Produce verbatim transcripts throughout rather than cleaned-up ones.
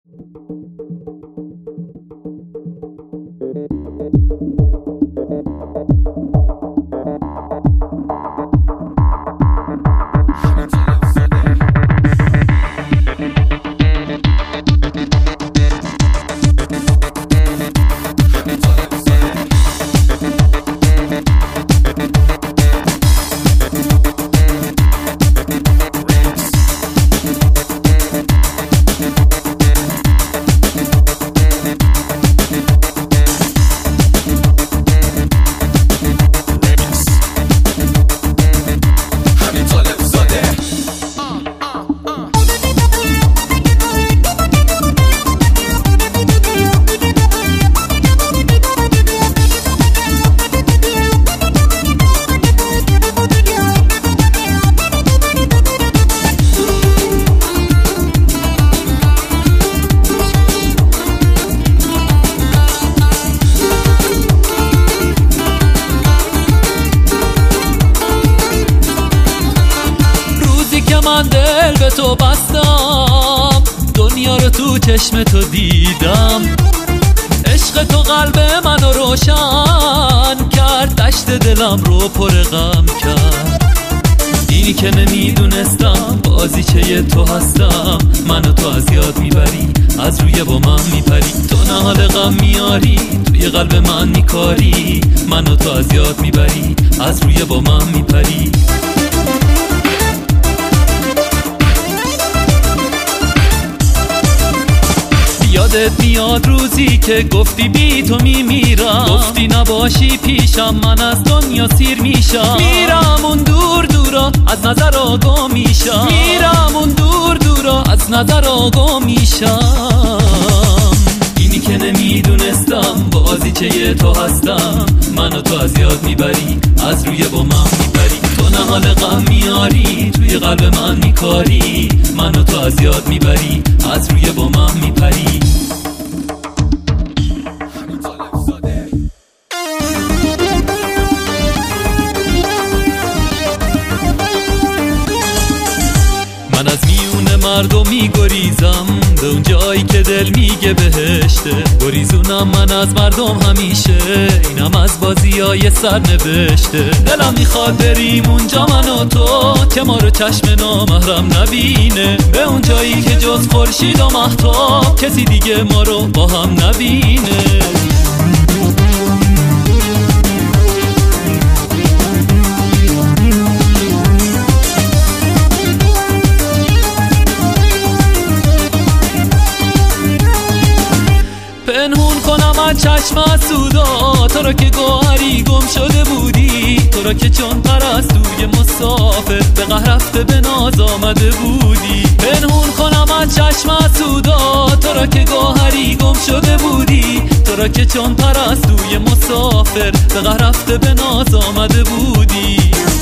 من دل به تو بستم، دنیا رو تو چشم تو دیدم، عشق تو قلب منو روشن کرد، دشت دلم رو پر غم کرد. اینی که نمیدونستم بازیچه تو هستم، منو تو از یاد میبری، از روی با من میپری، تو نه حال غم میاری، توی قلب من میکاری، منو تو از یاد میبری، از روی با من میپری. یادت میاد روزی که گفتی بی تو میمیرم، گفتی نباشی پیشم من از دنیا سیر میشم، میرم اون دور دورا از نظر آگاه میشم، میرم اون دور دورا از نظر آگاه میشم. اینی که نمیدونستم بازیچه تو هستم، منو تو از یاد میبری، از روی با من میبری، تو نه حال غم میاری، توی قلب من میکاری، منو تو از یاد میبری، از روی با من میپری. من از میون مردم میگریزم به اون جایی که دل میگه بهشته، گریزونم من از مردم همیشه، اینم از بازیای سرنوشته. دلم میخواد بریم اونجا من و تو، که ما رو چشم نامحرم نبینه، به اون جایی که جز خورشید و مهتاب کسی دیگه ما رو با هم نبینه. پنهون کنم از چشم سودا تو را که گوهری گم شده بودی، تو را که چون پرستوی مسافر به قهر رفته به ناز آمده بودی. پنهون کنم از چشم سودا تو را که گوهری گم شده بودی، تو را که چون پرستوی مسافر به قهر رفته به ناز آمده بودی.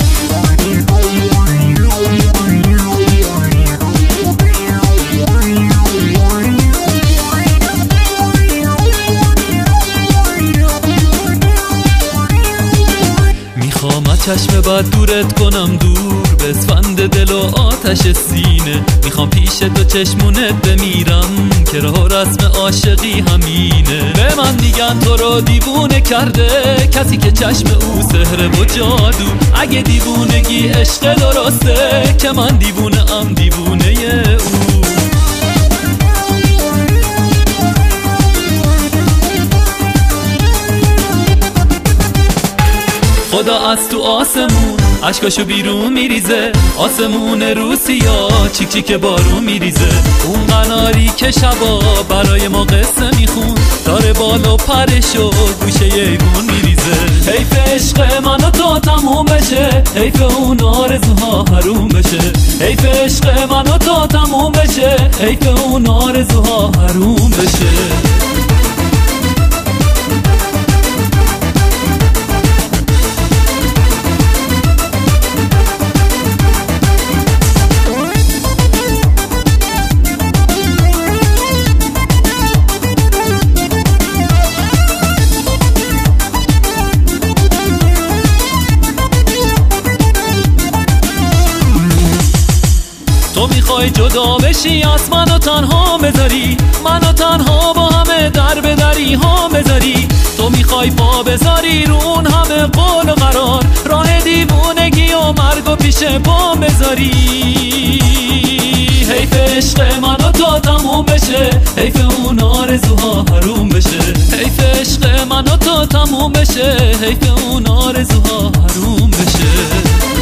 چشم بد دورت کنم دور، به اسفند دل و آتش سینه، میخوام پیش تو چشمونت بمیرم، که راه و رسم عاشقی همینه. به من میگن تو رو دیوونه کرده کسی که چشم او سحر و جادو، اگه دیوونگی عشق درسته که من دیوونه ام دیوونه او. خدا از تو آسمون عشقاشو بیرون میریزه، آسمون روسیا چیک چیک بارون میریزه، اون قناری که شبا برای ما قصه میخون، داره بالا و پرشو گوشه ایوون میریزه. حیف عشق من و تو تموم بشه، حیف اون آرزوها حروم بشه، حیف عشق من و تو تموم بشه، حیف اون آرزوها حروم بشه. تو میخوای جدا بشی از من و تنها بذاری، من تنها با همه در به دری هم بذاری. تو میخوای پا بذاری رو اون همه قول و قرار، راه دیوونگی و مرگ و پیش پا بذاری. حیف عشق من و تو تموم بشه، حیف اون آرزوها حروم بشه. حیف عشق من و تو تموم بشه، حیف اون آرزوها حروم بشه.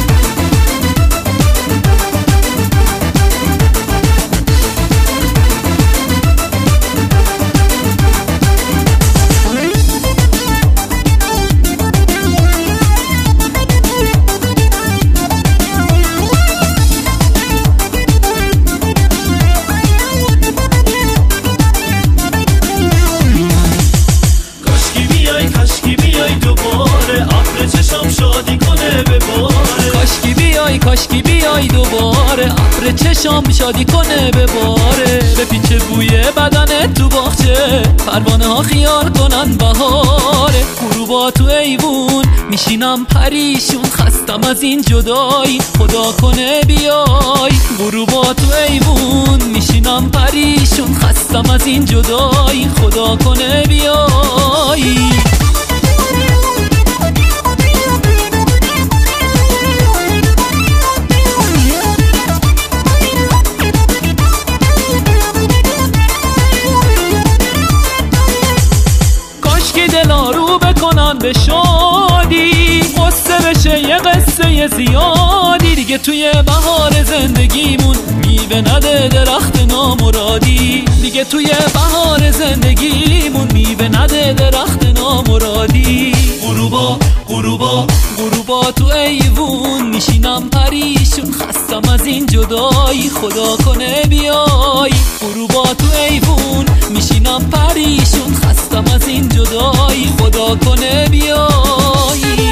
شادی کنه به باره، کاشکی بیای کاشکی بیای دوباره، ابر چشام شادی کنه به باره. به پیچ بوی بدن تو باغچه، پروانه ها خیال کنن بهاره. غروبا تو ایوون میشینم پریشون، خستم از این جدایی خدا کنه بیای. غروبا تو ایوون میشینم پریشون، خستم از این جدایی خدا کنه بیای. دلا رو بکنن به شادی، قصه بشه یه قصه زیادی. دیگه توی بهار زندگیمون میوه نده درخت نامرادی، دیگه توی بهار زندگیمون میوه نده درخت نامرادی. غروبا غروبا غروبا تو ایوون میشینم پریشون، خستم از این جدایی خدا کنه بیای. غروبا تو ایوون میشینم پریشون، خستم از این جدایی خدا کنه بیای.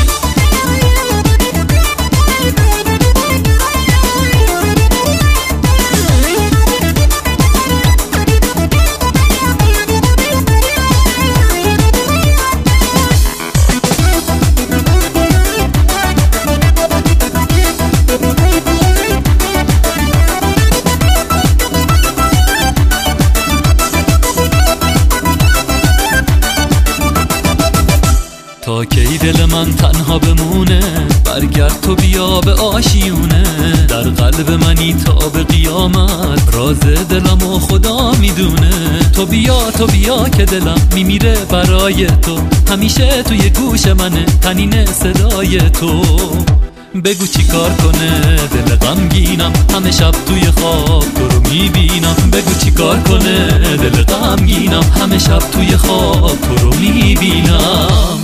تا کی دل من تنها بمونه، برگرد تو بیا به آشیونه. در قلب منی تا به قیامت، راز دلم و خدا میدونه. تو بیا تو بیا که دلم میمیره برای تو، همیشه توی گوش منه تنین صدای تو. بگو چی کار کنه دل غمگینم، همه شب توی خواب تو رو میبینم. بگو چی کار کنه دل غمگینم، همه شب توی خواب تو رو میبینم.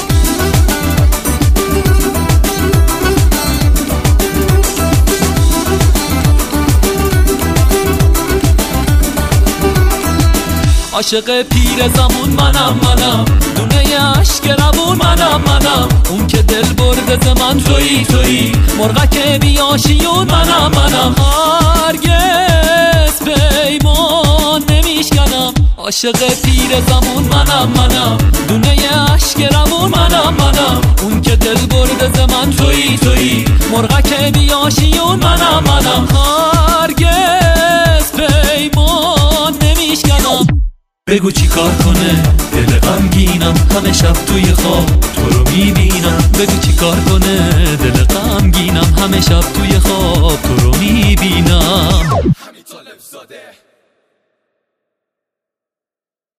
عاشق پیر زمون منم منم، دونه عشق روون منم منم. اون که دل برده ز من تویی تویی، مرغک بیاشیون منم منم. هرگز پیمان نمیشکنم، عاشق پیر زمون منم منم، دونه عشق روون منم منم. اون که دل برده ز من تویی تویی، مرغک بیاشیون منم منم. هرگز پیمان نمیشکنم. بگو چی کار کنه دل غمگینم، همه شب توی خواب تو رو میبینم. بگو چی کار کنه دل غمگینم، همه شب توی خواب تو رو میبینم.